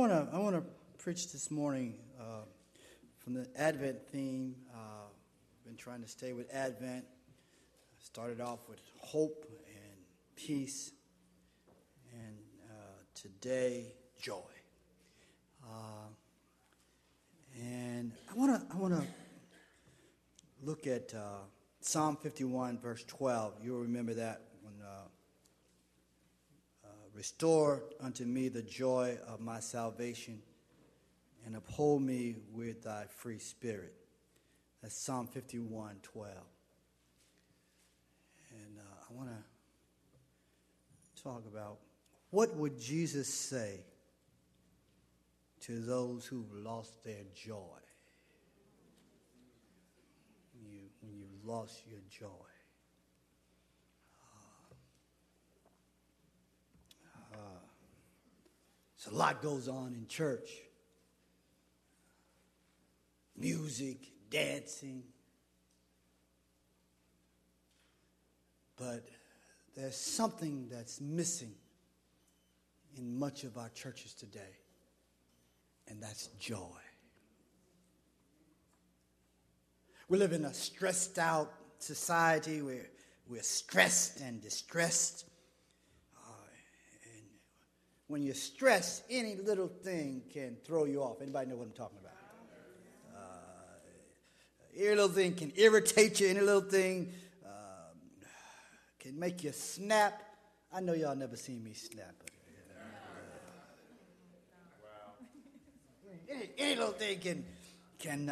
want to preach this morning from the Advent theme. Been trying to stay with Advent. Started off with hope and peace, and today joy. And I want to look at Psalm 51, verse 12. You'll remember that when restore unto me the joy of my salvation, and uphold me with thy free spirit. That's Psalm 51, 12. And I want to talk about what would Jesus say to those who've lost their joy. When you lost your joy. So a lot goes on in church. Music, dancing. But there's something that's missing in much of our churches today, and that's joy. We live in a stressed out society where we're stressed and distressed. And when you're stressed, any little thing can throw you off. Anybody know what I'm talking about? Any little thing can irritate you. Any little thing can make you snap. I know y'all never seen me snap. Any little thing can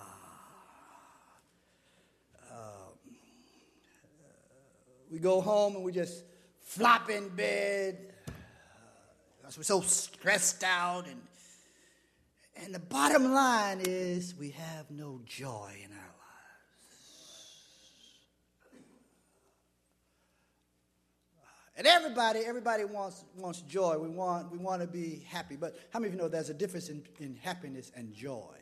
we go home and we just flop in bed. We're so stressed out, and the bottom line is we have no joy in our lives. And everybody wants joy. We want to be happy. But how many of you know there's a difference in happiness and joy?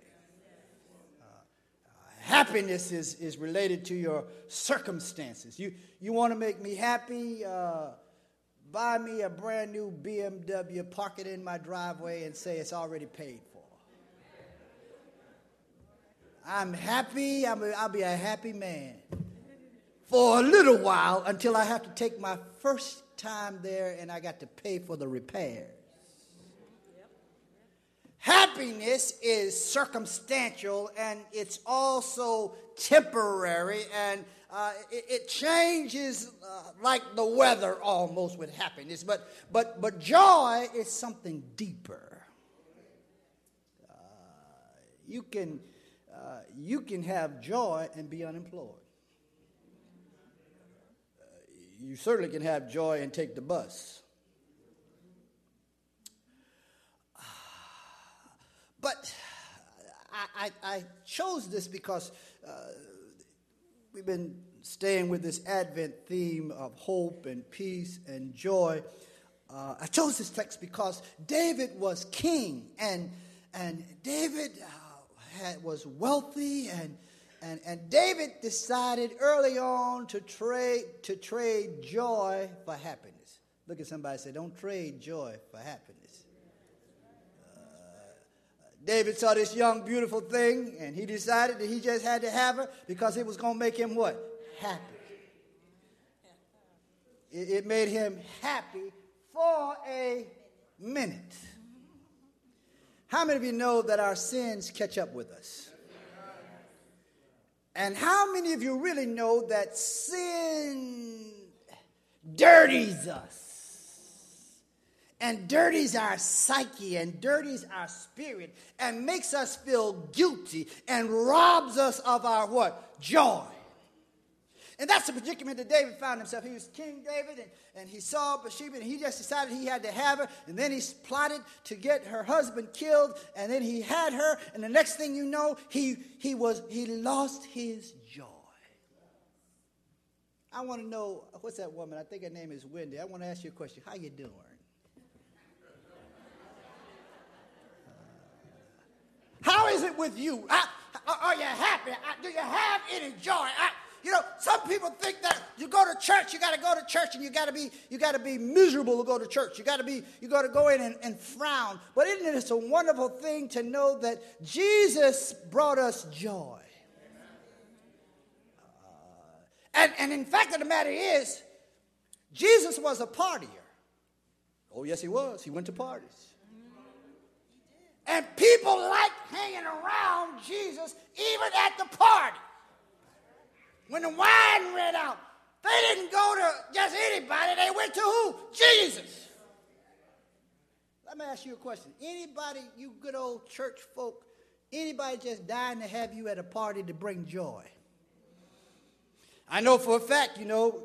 Happiness is related to your circumstances. You want to make me happy? Buy me a brand new BMW, park it in my driveway, and say it's already paid for. I'm happy. I'll be a happy man for a little while until I have to take my first time there and I got to pay for the repairs. Happiness is circumstantial, and it's also temporary, and it changes like the weather almost with happiness. But joy is something deeper. You can have joy and be unemployed. You certainly can have joy and take the bus. But I chose this because we've been staying with this Advent theme of hope and peace and joy. I chose this text because David was king, and David was wealthy, and David decided early on to trade joy for happiness. Look at somebody and say, don't trade joy for happiness. David saw this young, beautiful thing, and he decided that he just had to have her because it was going to make him what? Happy. It made him happy for a minute. How many of you know that our sins catch up with us? And how many of you really know that sin dirties us? And dirties our psyche and dirties our spirit and makes us feel guilty and robs us of our what? Joy. And that's the predicament that David found himself. He was King David, and he saw Bathsheba, and he just decided he had to have her. And then he plotted to get her husband killed, and then he had her. And the next thing you know, he lost his joy. I want to know, what's that woman? I think her name is Wendy. I want to ask you a question. How you doing? How is it with you? Are you happy? Do you have any joy? You know, some people think that you go to church, you got to go to church, and you got to be miserable to go to church. You got to go in and frown. But isn't it a wonderful thing to know that Jesus brought us joy? And in fact of the matter is, Jesus was a partier. Oh, yes, he was. He went to parties. And people liked hanging around Jesus even at the party. When the wine ran out, they didn't go to just anybody. They went to who? Jesus. Let me ask you a question. Anybody, you good old church folk, anybody just dying to have you at a party to bring joy? I know for a fact, you know,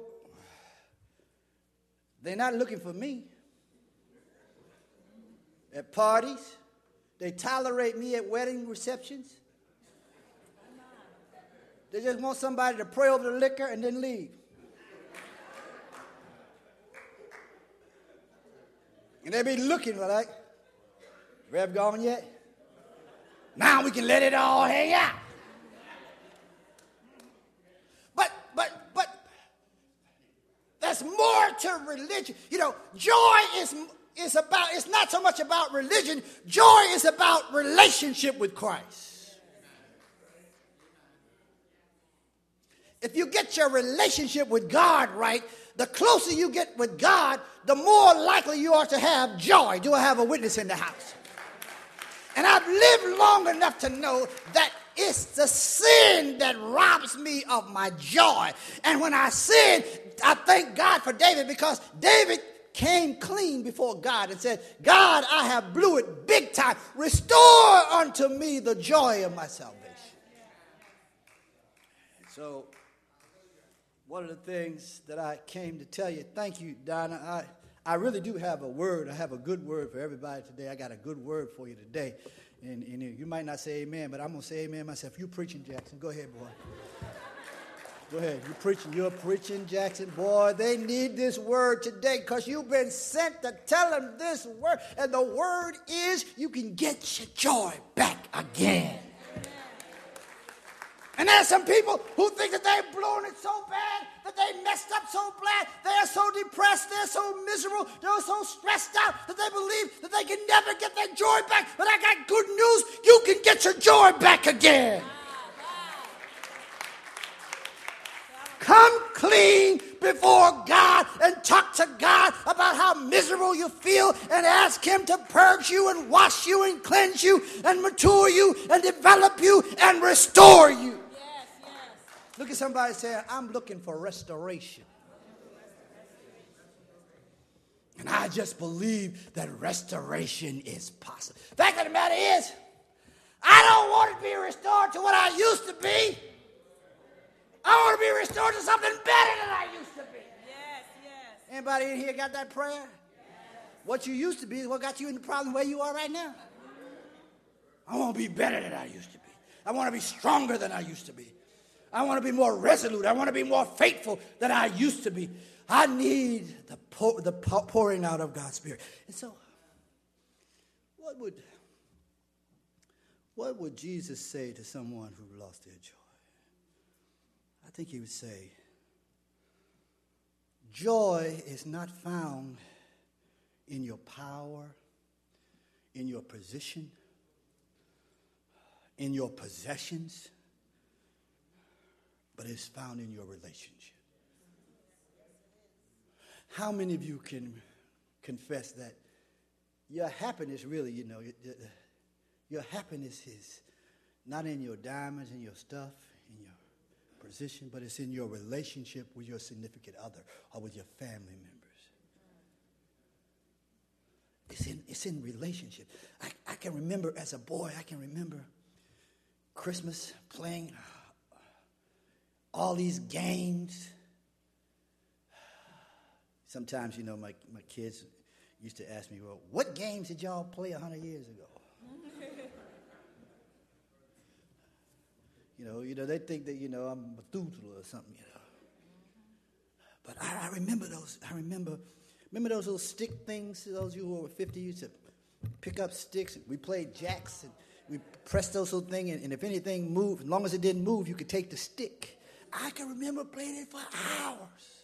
they're not looking for me. At parties, they tolerate me at wedding receptions. They just want somebody to pray over the liquor and then leave. And they be looking like, Rev gone yet? Now we can let it all hang out. But there's more to religion. You know, joy is about, it's not so much about religion. Joy is about relationship with Christ. If you get your relationship with God right, the closer you get with God, the more likely you are to have joy. Do I have a witness in the house? And I've lived long enough to know that it's the sin that robs me of my joy. And when I sin, I thank God for David, because David came clean before God and said, God, I have blew it big time. Restore unto me the joy of my salvation. So one of the things that I came to tell you, thank you, Donna. I really do have a word. I have a good word for everybody today. I got a good word for you today. And you might not say amen, but I'm going to say amen myself. You preaching, Jackson. Go ahead, boy. Go ahead. You're preaching, Jackson. Boy, they need this word today because you've been sent to tell them this word. And the word is you can get your joy back again. And there's some people who think that they've blown it so bad, that they messed up so bad, they're so depressed, they're so miserable, they're so stressed out that they believe that they can never get their joy back. But I got good news, you can get your joy back again. Come clean before God and talk to God about how miserable you feel and ask him to purge you and wash you and cleanse you and mature you and develop you and restore you. Look at somebody saying, I'm looking for restoration. And I just believe that restoration is possible. The fact of the matter is, I don't want to be restored to what I used to be. I want to be restored to something better than I used to be. Yes, yes. Anybody in here got that prayer? Yes. What you used to be is what got you in the problem where you are right now. I want to be better than I used to be. I want to be stronger than I used to be. I want to be more resolute. I want to be more faithful than I used to be. I need the pouring out of God's Spirit. And so, what would Jesus say to someone who lost their joy? I think he would say, joy is not found in your power, in your position, in your possessions, but it's found in your relationship. How many of you can confess that your happiness really, your happiness is not in your diamonds and your stuff, in your position, but it's in your relationship with your significant other or with your family members. It's in relationship. I can remember as a boy, Christmas playing all these games. Sometimes, my kids used to ask me, well, what games did y'all play 100 years ago? They think that, I'm Methuselah or something, But I remember those. Remember those little stick things? Those of you who were 50 used to pick up sticks. We played jacks, and we pressed those little things, and if anything moved, as long as it didn't move, you could take the stick I can remember playing it for hours.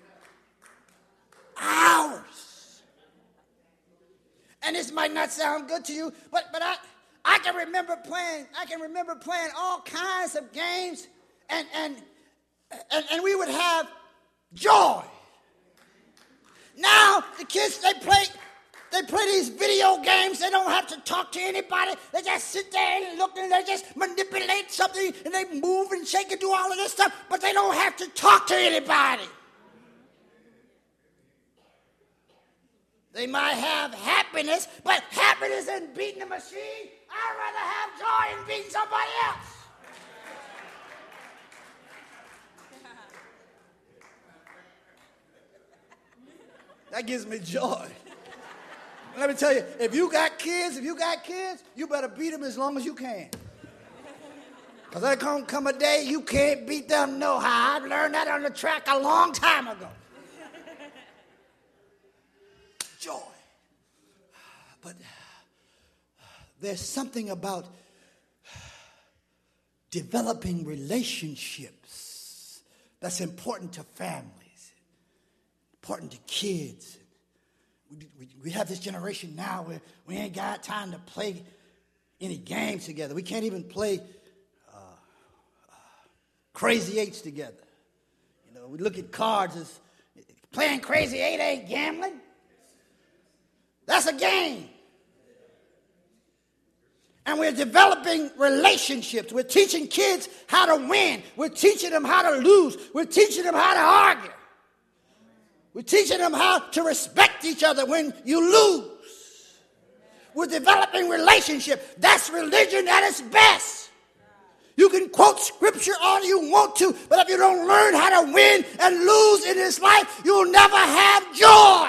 Hours. And this might not sound good to you, but I can remember playing all kinds of games, and we would have joy. Now the kids, they play these video games. They don't have to talk to anybody. They just sit there and look, and they just manipulate something, and they move and shake and do all of this stuff, but they don't have to talk to anybody. They might have happiness, but happiness isn't beating the machine. I'd rather have joy than beating somebody else. That gives me joy. Let me tell you, if you got kids, you better beat them as long as you can. Because there's going to come a day you can't beat them no how. I learned that on the track a long time ago. Joy. But there's something about developing relationships that's important to families, important to kids. We have this generation now where we ain't got time to play any games together. We can't even play Crazy Eights together. You know, we look at cards as playing Crazy Eight ain't gambling. That's a game. And we're developing relationships. We're teaching kids how to win. We're teaching them how to lose. We're teaching them how to argue. We're teaching them how to respect each other when you lose. We're developing relationship. That's religion at its best. You can quote scripture all you want to, but if you don't learn how to win and lose in this life, you'll never have joy.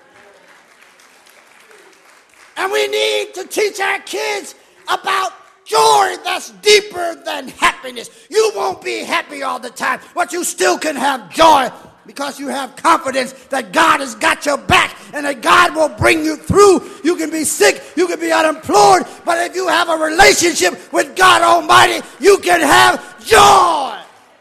And we need to teach our kids about joy that's deeper than happiness. You won't be happy all the time, but you still can have joy because you have confidence that God has got your back and that God will bring you through. You can be sick, you can be unemployed, but if you have a relationship with God Almighty, you can have joy.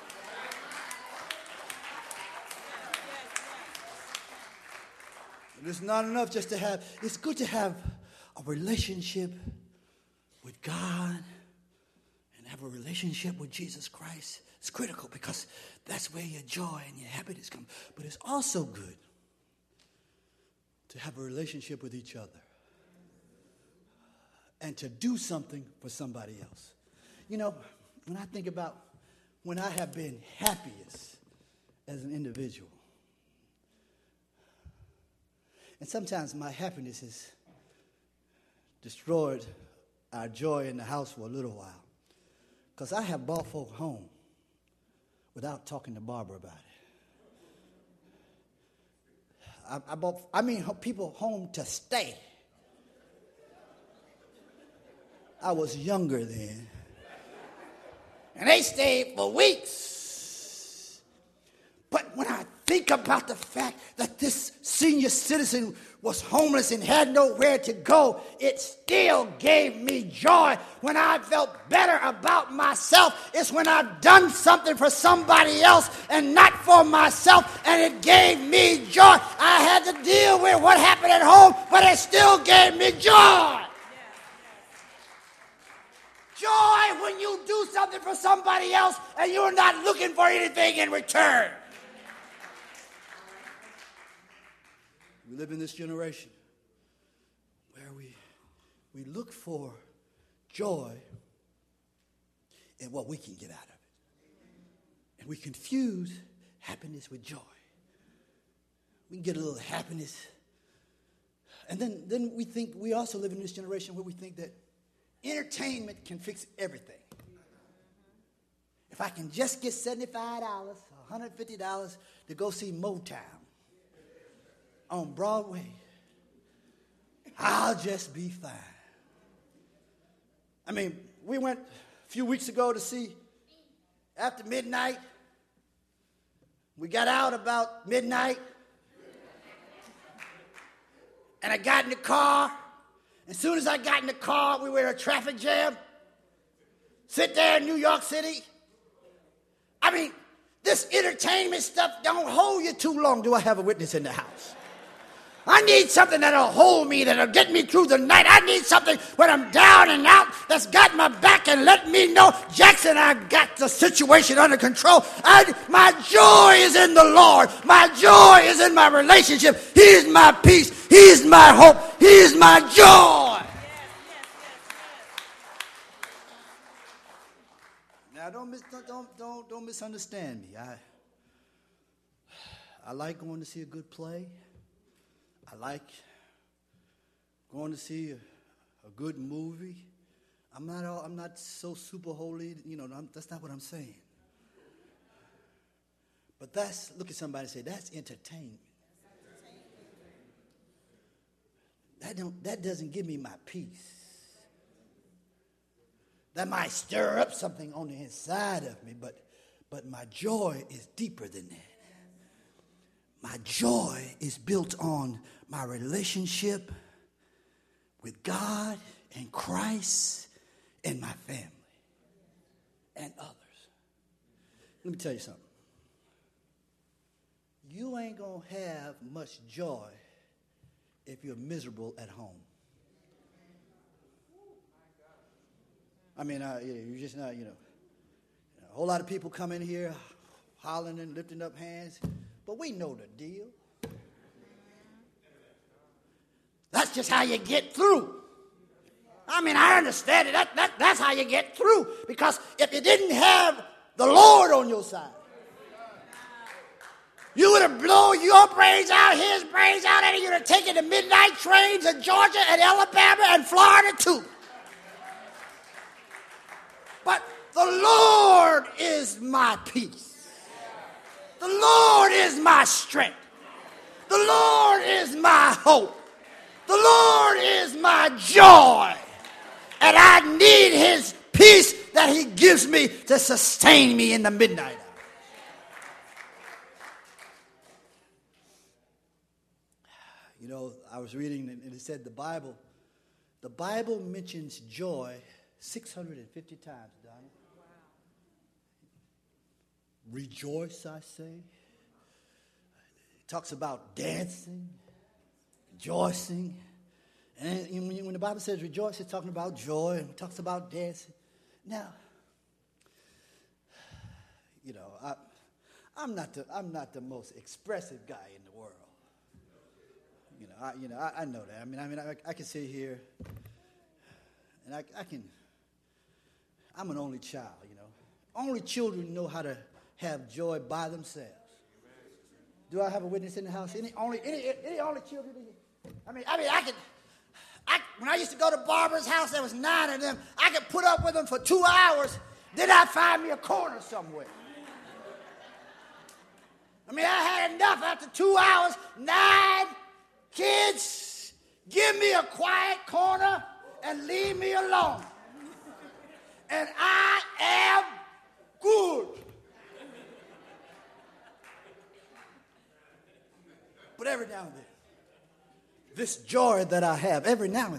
It's not enough just to have, it's good to have a relationship with God and have a relationship with Jesus Christ. It's critical because that's where your joy and your happiness come. But it's also good to have a relationship with each other and to do something for somebody else. You know, when I think about when I have been happiest as an individual, and sometimes my happiness has destroyed our joy in the house for a little while, because I have brought folk home without talking to Barbara about it. I mean people home to stay. I was younger then. And they stayed for weeks. But when I think about the fact that this senior citizen was homeless and had nowhere to go, it still gave me joy. When I felt better about myself, it's when I've done something for somebody else and not for myself, and it gave me joy. I had to deal with what happened at home, but it still gave me joy. Joy when you do something for somebody else and you're not looking for anything in return. We live in this generation where we look for joy in what we can get out of it. And we confuse happiness with joy. We can get a little happiness. And then we also live in this generation where we think that entertainment can fix everything. If I can just get $75 or $150 to go see Motown on Broadway, I'll just be fine. I mean, we went a few weeks ago to see After Midnight. We got out about midnight. And I got in the car. As soon as I got in the car, we were in a traffic jam. Sit there in New York City. I mean, This entertainment stuff don't hold you too long. Do I have a witness in the house? I need something that'll hold me, that'll get me through the night. I need something when I'm down and out that's got my back and let me know, Jackson, I got the situation under control. My joy is in the Lord. My joy is in my relationship. He is my peace. He is my hope. He is my joy. Now, don't misunderstand me. I like going to see a good play. I like going to see a good movie. I'm not so super holy, that's not what I'm saying. But look at somebody and say, that's entertainment. That doesn't give me my peace. That might stir up something on the inside of me, but my joy is deeper than that. My joy is built on my relationship with God and Christ and my family and others. Let me tell you something. You ain't going to have much joy if you're miserable at home. I mean, you're just not, a whole lot of people come in here hollering and lifting up hands, but we know the deal. That's just how you get through. I mean, I understand it. That's how you get through. Because if you didn't have the Lord on your side, you would have blown your brains out, his brains out, and you would have taken the midnight trains in Georgia and Alabama and Florida too. But the Lord is my peace. The Lord is my strength. The Lord is my hope. The Lord is my joy. And I need his peace that he gives me to sustain me in the midnight hour. I was reading and it said the Bible mentions joy 650 times, Donnie. Wow. Rejoice, I say. It talks about dancing, rejoicing. And when the Bible says rejoice, it's talking about joy. And it talks about dancing. Now, I'm not the most expressive guy in the world. I know that. I can sit here, and I'm an only child, Only children know how to have joy by themselves. Do I have a witness in the house? Any only children? When I used to go to Barbara's house, there was 9 of them. I could put up with them for 2 hours. Then I'd find me a corner somewhere. I had enough after 2 hours. 9 kids, give me a quiet corner and leave me alone. And I am good. But every now and then, this joy that I have, every now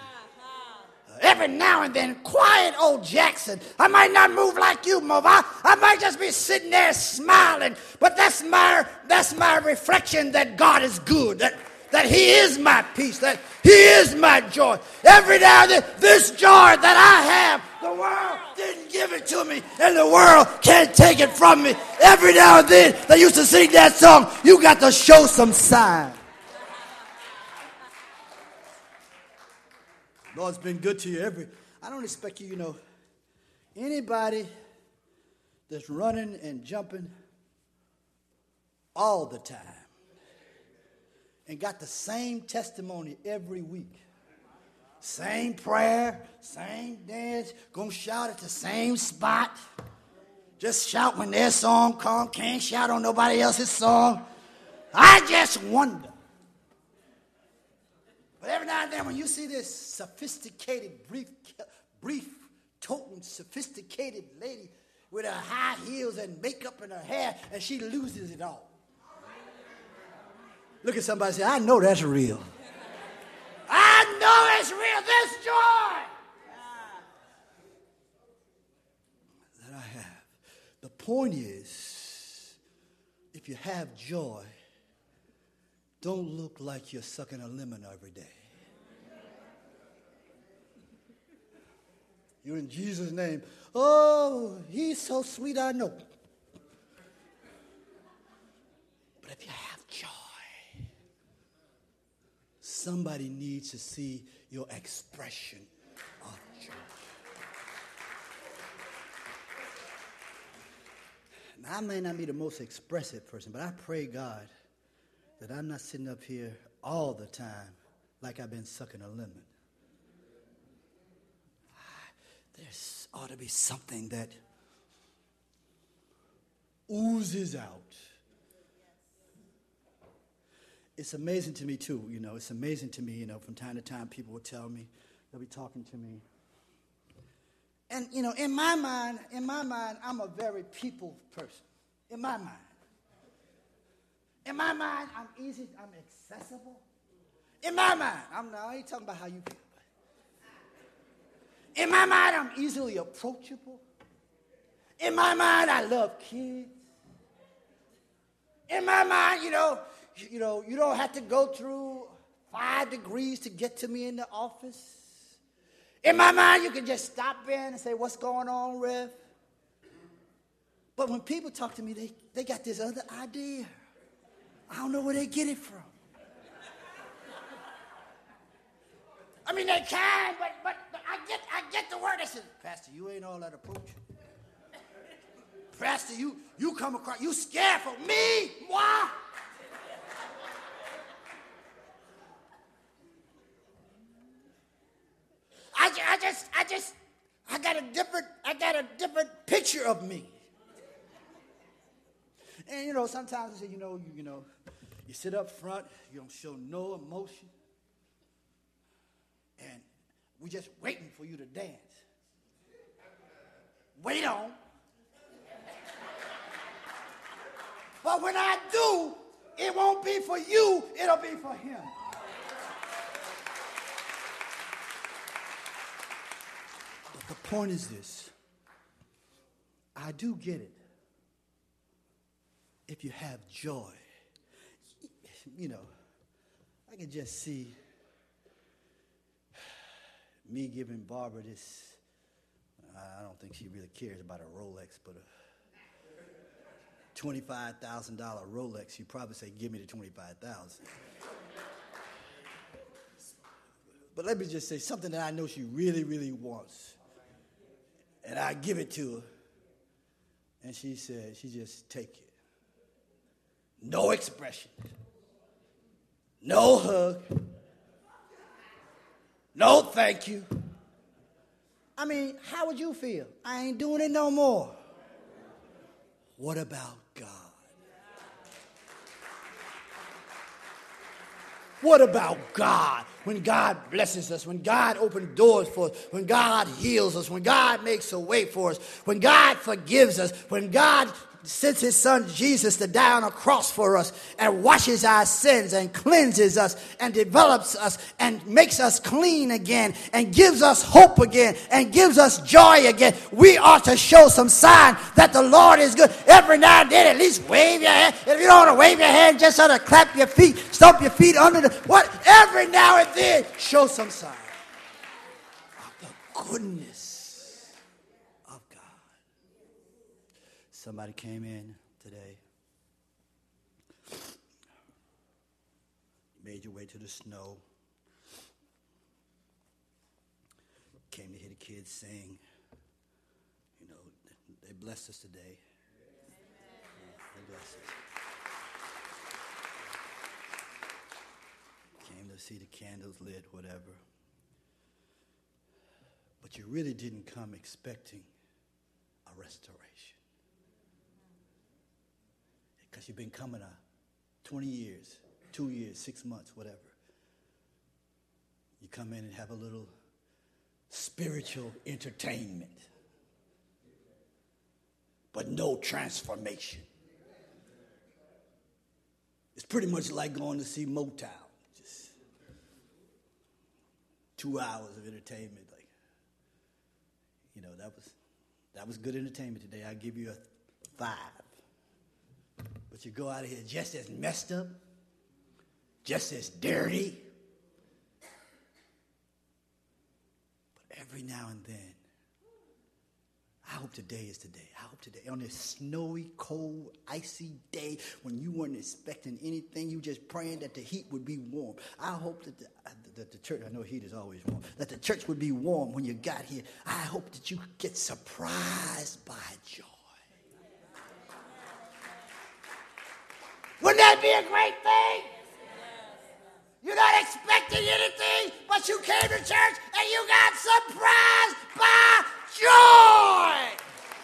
and then, quiet old Jackson. I might not move like you, Mova. I might just be sitting there smiling. But that's my reflection that God is good, that he is my peace, that he is my joy. Every now and then, this joy that I have, the world didn't give it to me, and the world can't take it from me. Every now and then, they used to sing that song, you got to show some sign. Lord's been good to you. I don't expect you, anybody that's running and jumping all the time and got the same testimony every week. Same prayer, same dance, gonna shout at the same spot. Just shout when their song comes, can't shout on nobody else's song. I just wonder. But every now and then when you see this sophisticated, brief-toting, sophisticated lady with her high heels and makeup in her hair, and she loses it all. Look at somebody and say, I know that's real. I know it's real. This joy that I have. The point is, if you have joy, don't look like you're sucking a lemon every day. You're in Jesus' name. Oh, he's so sweet, I know. But if you have joy, somebody needs to see your expression of joy. Now, I may not be the most expressive person, but I pray God that I'm not sitting up here all the time like I've been sucking a lemon. There ought to be something that oozes out. It's amazing to me, too. It's amazing to me, from time to time people will tell me, they'll be talking to me. And, in my mind, I'm a very people person. In my mind, I'm easy, I'm accessible. In my mind, I ain't talking about how you feel. In my mind, I'm easily approachable. In my mind, I love kids. In my mind, you don't have to go through 5 degrees to get to me in the office. In my mind, you can just stop in and say, what's going on, Rev? But when people talk to me, they got this other idea. I don't know where they get it from. I mean, they can, but I get the word. They say, Pastor, you ain't all that approachable. Pastor, you come across, you scared for me? Why? I got a different picture of me. And sometimes I say, you sit up front, you don't show no emotion. And we're just waiting for you to dance. Wait on. But when I do, it won't be for you, it'll be for him. But the point is this. I do get it. If you have joy, I can just see me giving Barbara this, I don't think she really cares about a Rolex, but a $25,000 Rolex, she'd probably say, give me the $25,000. But let me just say something that I know she really, really wants. And I give it to her. And she said, she just take it. No expression. No hug. No thank you. I mean, how would you feel? I ain't doing it no more. What about God? What about God? When God blesses us, when God opens doors for us, when God heals us, when God makes a way for us, when God forgives us, when God sends his son Jesus to die on a cross for us and washes our sins and cleanses us and develops us and makes us clean again and gives us hope again and gives us joy again. We ought to show some sign that the Lord is good. Every now and then, at least wave your hand. If you don't want to wave your hand, just sort of clap your feet, stomp your feet under the what? Every now and then, show some sign of the goodness. Somebody came in today. Made your way to the snow. Came to hear the kids sing. They blessed us today. They blessed us. Came to see the candles lit, whatever. But you really didn't come expecting a restoration. Because you've been coming 20 years, 2 years, 6 months, whatever. You come in and have a little spiritual entertainment, but no transformation. It's pretty much like going to see Motown. Just 2 hours of entertainment. That was good entertainment today. I give you a 5. But you go out of here just as messed up, just as dirty. But every now and then, I hope today is today. I hope today, on this snowy, cold, icy day when you weren't expecting anything, you just praying that the heat would be warm. I hope that the church, I know heat is always warm, that the church would be warm when you got here. I hope that you get surprised by joy. Wouldn't that be a great thing? You're not expecting anything, but you came to church and you got surprised by joy.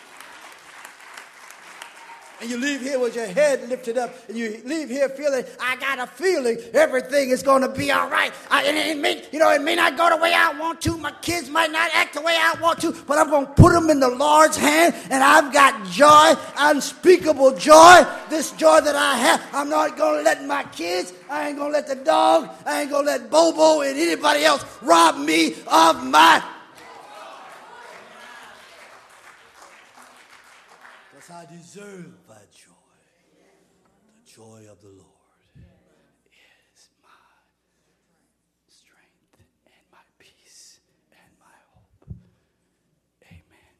And you leave here with your head lifted up, and you leave here feeling, I got a feeling everything is going to be all right. It may not go the way I want to. My kids might not act the way I want to, but I'm going to put them in the Lord's hand, and I've got joy, unspeakable joy, this joy that I have. I'm not going to let my kids, I ain't going to let the dog, I ain't going to let Bobo and anybody else rob me of my. I deserve that joy, the joy of the Lord.